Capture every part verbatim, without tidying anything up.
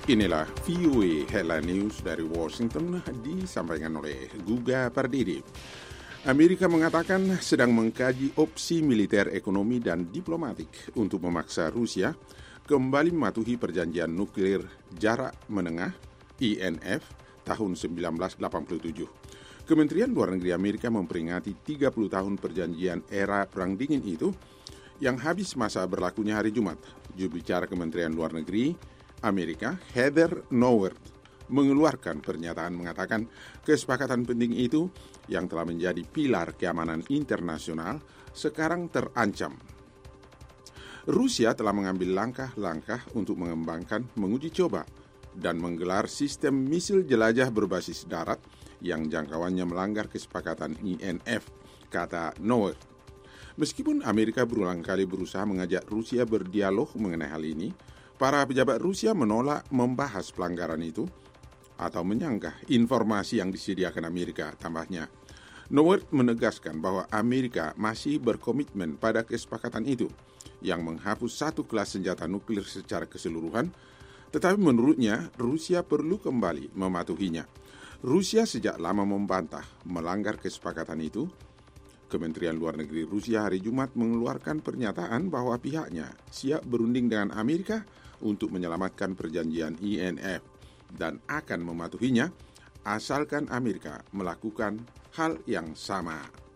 Inilah V O A Headline News dari Washington disampaikan oleh Guga Pardede. Amerika mengatakan sedang mengkaji opsi militer, ekonomi, dan diplomatik untuk memaksa Rusia kembali mematuhi perjanjian nuklir jarak menengah I N F tahun seribu sembilan ratus delapan puluh tujuh. Kementerian Luar Negeri Amerika memperingati tiga puluh tahun perjanjian era Perang Dingin itu yang habis masa berlakunya hari Jumat. Juru bicara Kementerian Luar Negeri Amerika, Heather Nauert, mengeluarkan pernyataan mengatakan kesepakatan penting itu yang telah menjadi pilar keamanan internasional sekarang terancam. Rusia telah mengambil langkah-langkah untuk mengembangkan, menguji coba, dan menggelar sistem misil jelajah berbasis darat yang jangkauannya melanggar kesepakatan I N F, kata Nauert. Meskipun Amerika berulang kali berusaha mengajak Rusia berdialog mengenai hal ini, para pejabat Rusia menolak membahas pelanggaran itu atau menyanggah informasi yang disediakan Amerika, tambahnya. Nauert menegaskan bahwa Amerika masih berkomitmen pada kesepakatan itu yang menghapus satu kelas senjata nuklir secara keseluruhan, tetapi menurutnya Rusia perlu kembali mematuhinya. Rusia sejak lama membantah melanggar kesepakatan itu. Kementerian Luar Negeri Rusia hari Jumat mengeluarkan pernyataan bahwa pihaknya siap berunding dengan Amerika untuk menyelamatkan perjanjian I N F dan akan mematuhinya asalkan Amerika melakukan hal yang sama.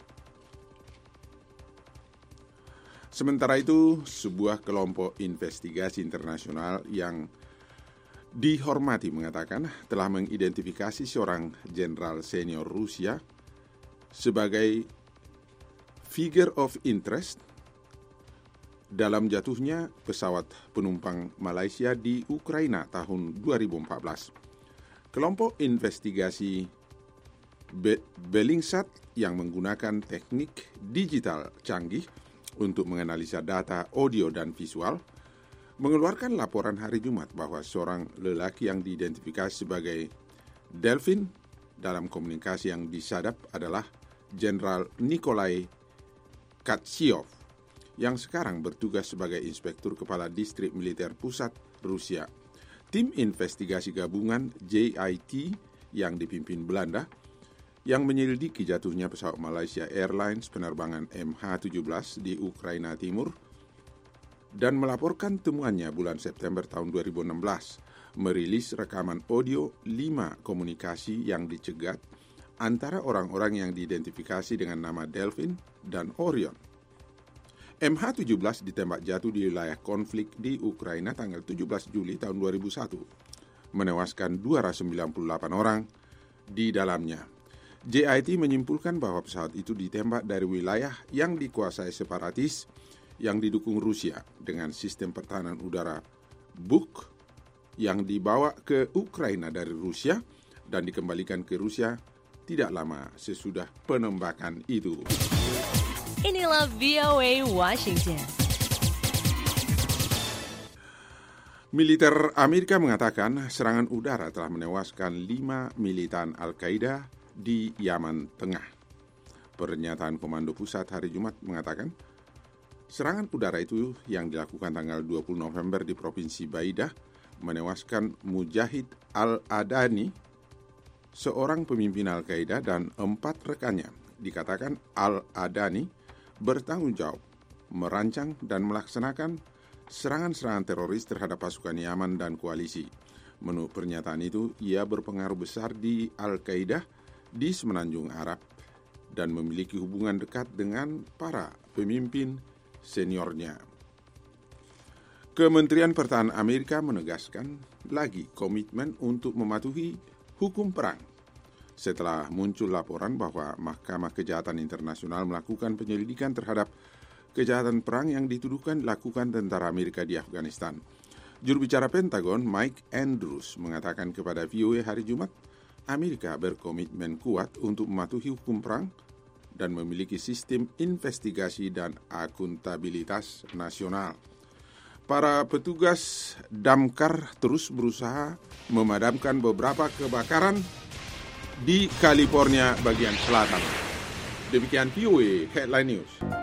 Sementara itu, sebuah kelompok investigasi internasional yang dihormati mengatakan telah mengidentifikasi seorang jenderal senior Rusia sebagai figure of interest dalam jatuhnya pesawat penumpang Malaysia di Ukraina tahun dua ribu empat belas. Kelompok investigasi Be- Bellingsat yang menggunakan teknik digital canggih untuk menganalisa data audio dan visual mengeluarkan laporan hari Jumat bahwa seorang lelaki yang diidentifikasi sebagai Delfin dalam komunikasi yang disadap adalah Jenderal Nikolai Katsyov yang sekarang bertugas sebagai Inspektur Kepala Distrik Militer Pusat Rusia. Tim investigasi gabungan J I T yang dipimpin Belanda yang menyelidiki jatuhnya pesawat Malaysia Airlines penerbangan M H tujuh belas di Ukraina Timur dan melaporkan temuannya bulan September tahun dua ribu enam belas, merilis rekaman audio lima komunikasi yang dicegat antara orang-orang yang diidentifikasi dengan nama Delfin dan Orion. M H tujuh belas ditembak jatuh di wilayah konflik di Ukraina tanggal tujuh belas Juli tahun dua ribu satu, menewaskan dua ratus sembilan puluh delapan orang di dalamnya. J I T menyimpulkan bahwa pesawat itu ditembak dari wilayah yang dikuasai separatis yang didukung Rusia dengan sistem pertahanan udara Buk yang dibawa ke Ukraina dari Rusia dan dikembalikan ke Rusia tidak lama sesudah penembakan itu. Inilah V O A Washington. Militer Amerika mengatakan serangan udara telah menewaskan lima militan Al-Qaeda di Yaman Tengah. Pernyataan Komando Pusat hari Jumat mengatakan serangan udara itu yang dilakukan tanggal dua puluh November di Provinsi Baidah menewaskan Mujahid Al-Adani, seorang pemimpin Al-Qaeda dan empat rekannya. Dikatakan Al-Adani bertanggung jawab merancang dan melaksanakan serangan-serangan teroris terhadap pasukan Yaman dan koalisi. Menurut pernyataan itu, ia berpengaruh besar di Al-Qaeda di Semenanjung Arab dan memiliki hubungan dekat dengan para pemimpin seniornya. Kementerian Pertahanan Amerika menegaskan lagi komitmen untuk mematuhi hukum perang setelah muncul laporan bahwa Mahkamah Kejahatan Internasional melakukan penyelidikan terhadap kejahatan perang yang dituduhkan dilakukan tentara Amerika di Afghanistan. Juru bicara Pentagon Mike Andrews mengatakan kepada V O A hari Jumat, Amerika berkomitmen kuat untuk mematuhi hukum perang dan memiliki sistem investigasi dan akuntabilitas nasional. Para petugas damkar terus berusaha memadamkan beberapa kebakaran di California bagian selatan. Demikian V O A Headline News.